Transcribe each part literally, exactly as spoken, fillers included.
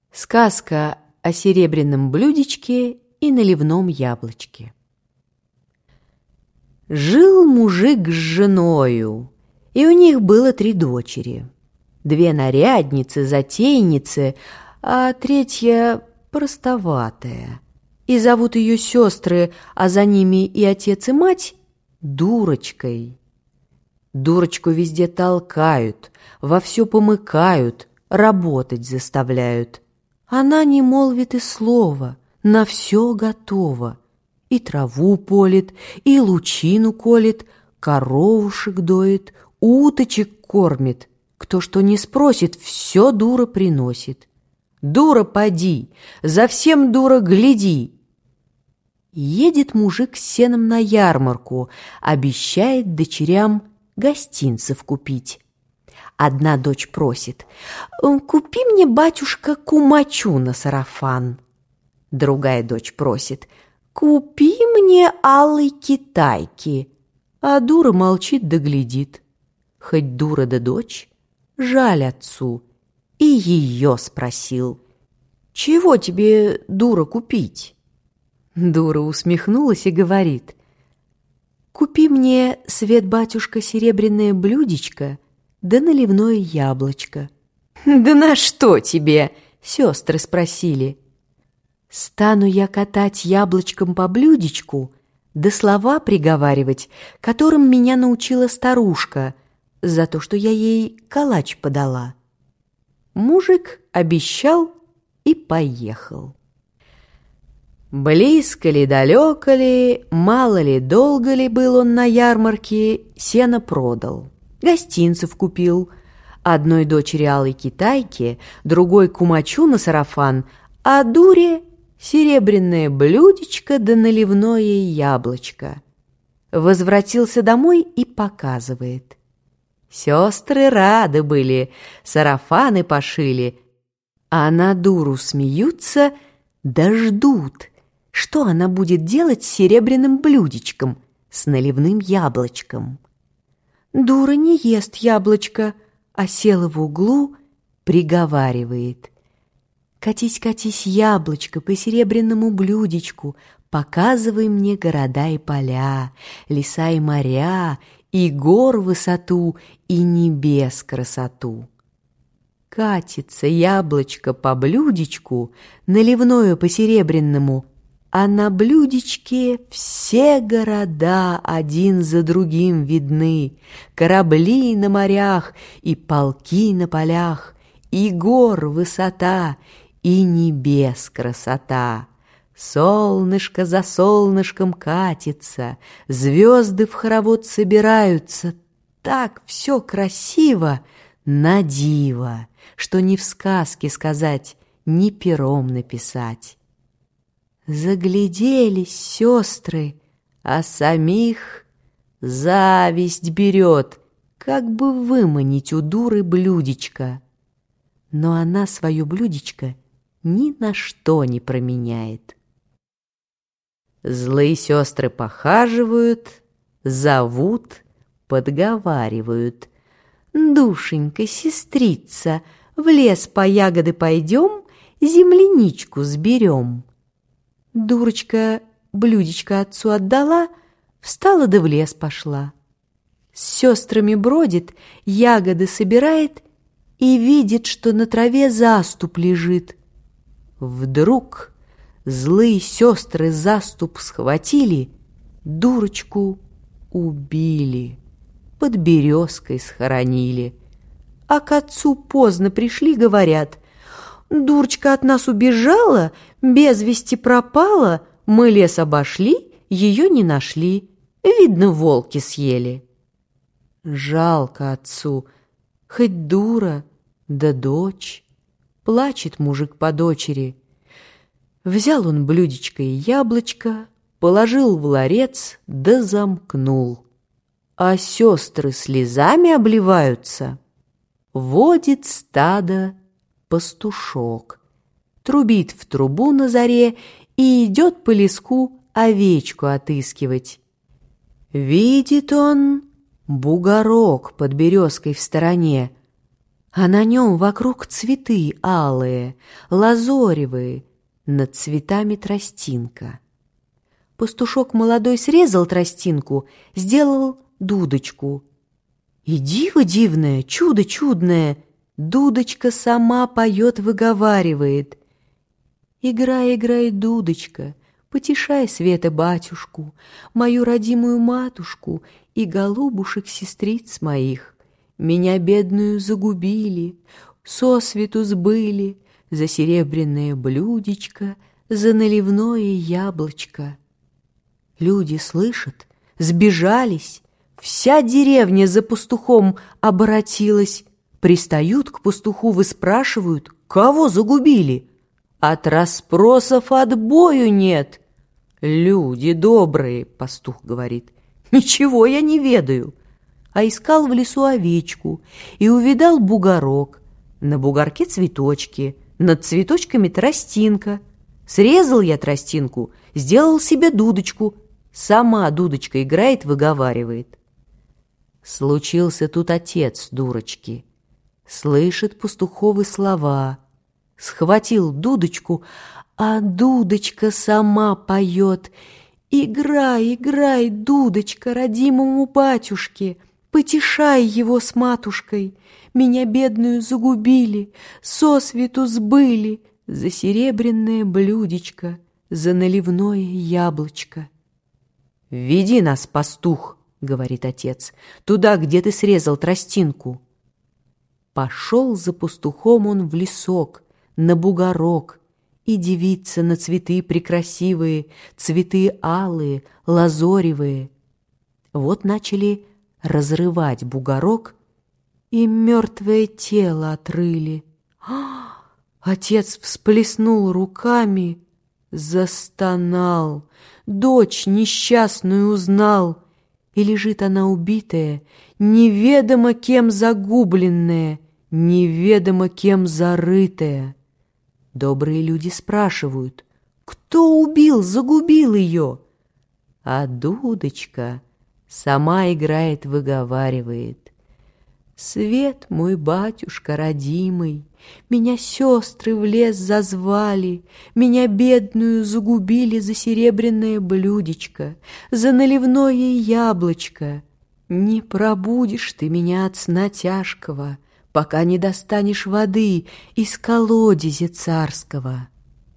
Сказка о серебряном блюдечке и наливном яблочке. Жил мужик с женою, и у них было три дочери. Две нарядницы, затейницы, а третья простоватая. И зовут ее сестры, а за ними и отец, и мать, Дурочкой. Дурочку везде толкают, во все помыкают, работать заставляют. Она не молвит и слова, на все готова. И траву полит, и лучину колет, коровушек доит, уточек кормит. Кто что не спросит, все дура приносит. Дура поди, за всем дура гляди. Едет мужик с сеном на ярмарку, обещает дочерям гостинцев купить. Одна дочь просит: «Купи мне, батюшка, кумачу на сарафан». Другая дочь просит: «Купи мне алой китайки». А дура молчит да глядит. Хоть дура да дочь, жаль отцу, и ее спросил: «Чего тебе, дура, купить?» Дура усмехнулась и говорит: «Купи мне, свет батюшка, серебряное блюдечко да наливное яблочко». «Да на что тебе?» — сестры спросили. «Стану я катать яблочком по блюдечку, да слова приговаривать, которым меня научила старушка, за то, что я ей калач подала». Мужик обещал и поехал. Близко ли, далеко ли, мало ли, долго ли был он на ярмарке, сено продал, гостинцев купил, одной дочери алой китайки, другой кумачу на сарафан, а дуре серебряное блюдечко да наливное яблочко. Возвратился домой и показывает. Сестры рады были, сарафаны пошили, а на дуру смеются да ждут, что она будет делать с серебряным блюдечком, с наливным яблочком. Дура не ест яблочко, а села в углу, приговаривает: «Катись, катись, яблочко, по серебряному блюдечку, показывай мне города и поля, леса и моря, и гор высоту, и небес красоту». Катится яблочко по блюдечку, наливное по серебряному, а на блюдечке все города один за другим видны, корабли на морях и полки на полях, и гор высота, и небес красота. Солнышко за солнышком катится, звезды в хоровод собираются. Так все красиво, на диво, что ни в сказке сказать, ни пером написать. Загляделись сестры, а самих зависть берет, как бы выманить у дуры блюдечко. Но она свое блюдечко ни на что не променяет. Злые сестры похаживают, зовут, подговаривают: «Душенька, сестрица, в лес по ягоды пойдем, земляничку сберем». Дурочка блюдечко отцу отдала, встала да в лес пошла. С сестрами бродит, ягоды собирает и видит, что на траве заступ лежит. Вдруг злые сестры заступ схватили, дурочку убили, под березкой схоронили. А к отцу поздно пришли, говорят: «Дурочка от нас убежала, без вести пропала, мы лес обошли, ее не нашли, видно, волки съели». Жалко отцу, хоть дура, да дочь. Плачет мужик по дочери. Взял он блюдечко и яблочко, положил в ларец да замкнул. А сестры слезами обливаются. Водит стадо пастушок, трубит в трубу на заре и идет по леску овечку отыскивать. Видит он бугорок под березкой в стороне, а на нем вокруг цветы алые, лазоревые, над цветами тростинка. Пастушок молодой срезал тростинку, сделал дудочку. И диво дивное, чудо чудное, дудочка сама поет, выговаривает: «Играй, играй, дудочка, потешай, Света, батюшку, мою родимую матушку и голубушек-сестриц моих. Меня бедную загубили, сосвету сбыли, за серебряное блюдечко, за наливное яблочко». Люди слышат, сбежались, вся деревня за пастухом обратилась. Пристают к пастуху, выспрашивают: «Кого загубили?» От расспросов отбою нет. «Люди добрые», — пастух говорит, — «ничего я не ведаю». А искал в лесу овечку и увидал бугорок. На бугорке цветочки, над цветочками тростинка. Срезал я тростинку, сделал себе дудочку. Сама дудочка играет, выговаривает. Случился тут отец дурочки. Слышит пастуховы слова. Схватил дудочку, а дудочка сама поет: «Играй, играй, дудочка, родимому батюшке, потешай его с матушкой. Меня бедную загубили, сосвету сбыли, за серебряное блюдечко, за наливное яблочко». «Веди нас, пастух, — говорит отец, — туда, где ты срезал тростинку». Пошел за пастухом он в лесок, на бугорок, и дивится на цветы прекрасивые, цветы алые, лазоревые. Вот начали разрывать бугорок, и мертвое тело отрыли. А! Отец всплеснул руками, застонал, дочь несчастную узнал, и лежит она убитая, неведомо кем загубленная, неведомо кем зарытая. Добрые люди спрашивают: «Кто убил, загубил ее?» А дудочка сама играет, выговаривает: «Свет мой, батюшка родимый, меня сестры в лес зазвали, меня бедную загубили за серебряное блюдечко, за наливное яблочко. Не пробудишь ты меня от сна тяжкого, пока не достанешь воды из колодезя царского».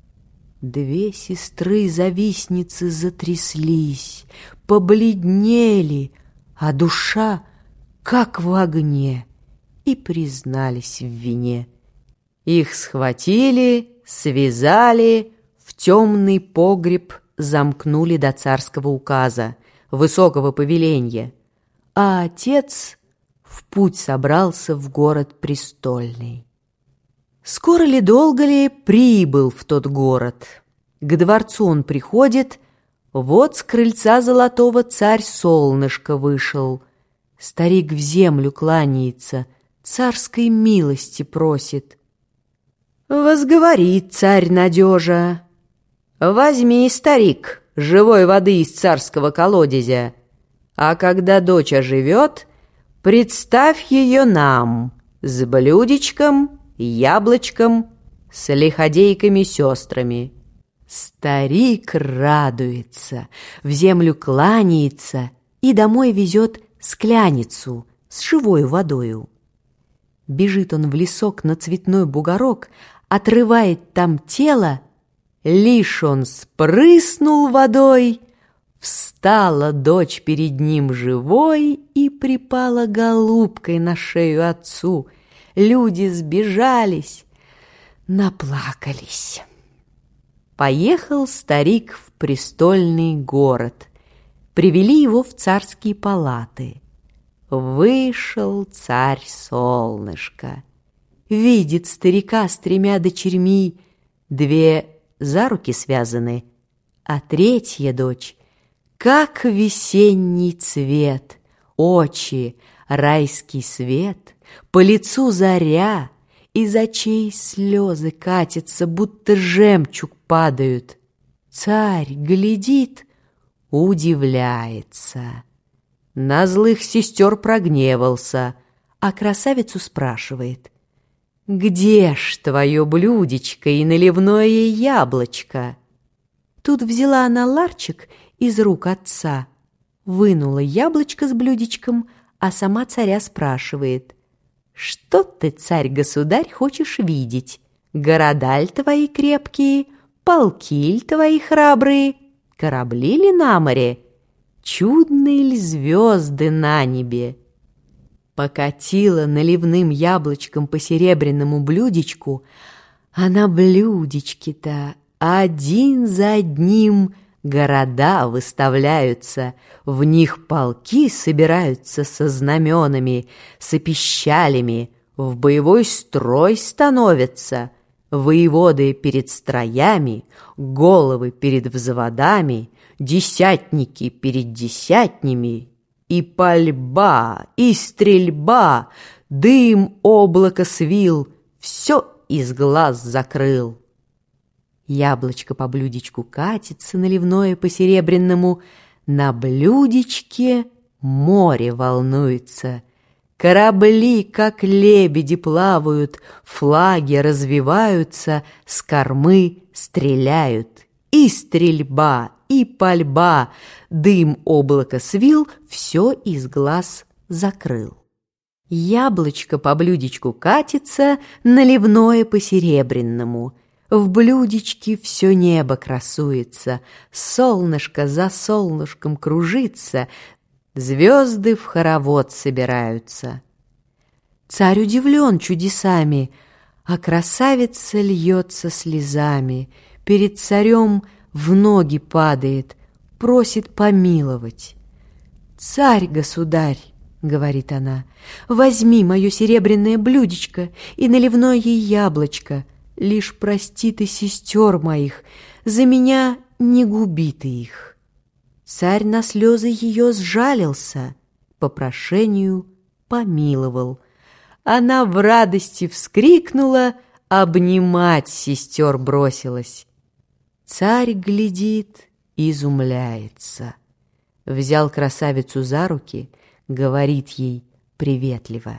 Две сестры-завистницы затряслись, побледнели, а душа как в огне, и признались в вине. Их схватили, связали, в темный погреб замкнули до царского указа, высокого повеленья, а отец в путь собрался в город престольный. Скоро ли, долго ли, прибыл в тот город. К дворцу он приходит, вот с крыльца золотого царь-солнышко вышел. Старик в землю кланяется, царской милости просит. Возговорит царь надежа: «Возьми, старик, живой воды из царского колодезя, а когда дочь оживет, представь ее нам с блюдечком, яблочком, с лиходейками-сестрами». Старик радуется, в землю кланяется и домой везет скляницу с живой водою. Бежит он в лесок на цветной бугорок, отрывает там тело, лишь он спрыснул водой, встала дочь перед ним живой и припала голубкой на шею отцу. Люди сбежались, наплакались. Поехал старик в престольный город. Привели его в царские палаты. Вышел царь-солнышко. Видит старика с тремя дочерьми, две за руки связаны, а третья дочь, как весенний цвет, очи, райский свет, по лицу заря, из очей слезы катятся, будто жемчуг падают. Царь глядит, удивляется. На злых сестер прогневался, а красавицу спрашивает: где ж твое блюдечко и наливное яблочко? Тут взяла она ларчик из рук отца, вынула яблочко с блюдечком, а сама царя спрашивает: «Что ты, царь-государь, хочешь видеть? Города ль твои крепкие, полки ль твои храбрые, корабли ли на море, чудные ль звезды на небе?» Покатила наливным яблочком по серебряному блюдечку, а на блюдечке-то один за одним города выставляются, в них полки собираются со знаменами, с пищалями, в боевой строй становятся, воеводы перед строями, головы перед взводами, десятники перед десятнями, и пальба, и стрельба, дым облако свил, все из глаз закрыл. Яблочко по блюдечку катится, наливное по серебряному, на блюдечке море волнуется. Корабли, как лебеди, плавают, флаги развиваются, с кормы стреляют. И стрельба, и пальба, дым облако свил, все из глаз закрыл. Яблочко по блюдечку катится, наливное по серебряному. В блюдечке все небо красуется, солнышко за солнышком кружится, звезды в хоровод собираются. Царь удивлен чудесами, а красавица льется слезами, перед царем в ноги падает, просит помиловать. «Царь-государь, — говорит она, — возьми мое серебряное блюдечко и наливное яблочко, лишь прости ты сестер моих, за меня не губи ты их». Царь на слезы ее сжалился, по прошению помиловал. Она в радости вскрикнула, обнимать сестер бросилась. Царь глядит, изумляется. Взял красавицу за руки, говорит ей приветливо: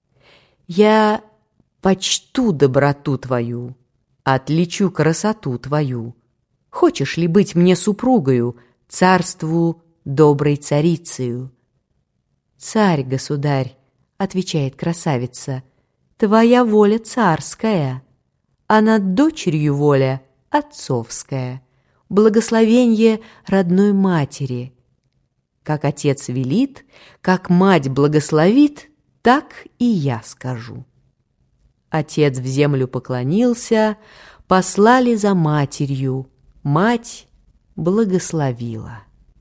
«Я почту доброту твою, отличу красоту твою. Хочешь ли быть мне супругою, царству доброй царицею?» «Царь-государь, — отвечает красавица, — твоя воля царская, а над дочерью воля отцовская, благословенье родной матери. Как отец велит, как мать благословит, так и я скажу». Отец в землю поклонился, послали за матерью, мать благословила.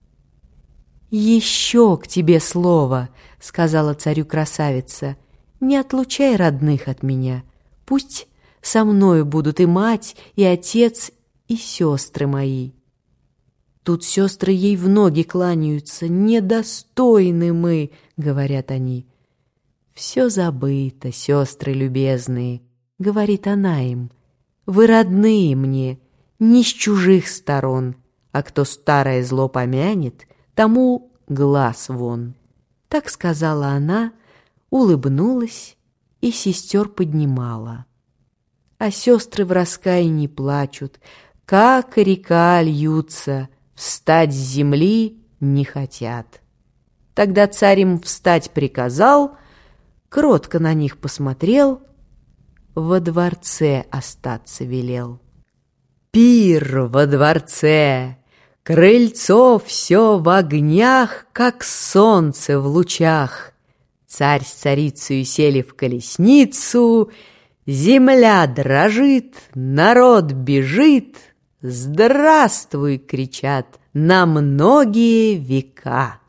«Еще к тебе слово, — сказала царю красавица, — не отлучай родных от меня, пусть со мною будут и мать, и отец, и сестры мои». Тут сестры ей в ноги кланяются: «Недостойны мы, — говорят они». «Все забыто, сестры любезные, — говорит она им, — вы родные мне, не с чужих сторон, а кто старое зло помянет, тому глаз вон». Так сказала она, улыбнулась и сестер поднимала. А сестры в раскаянии плачут, как река льются, встать с земли не хотят. Тогда царь им встать приказал, кротко на них посмотрел, во дворце остаться велел. Пир во дворце, крыльцо все в огнях, как солнце в лучах. Царь с царицею сели в колесницу, земля дрожит, народ бежит, «Здравствуй!» — кричат, «на многие века!»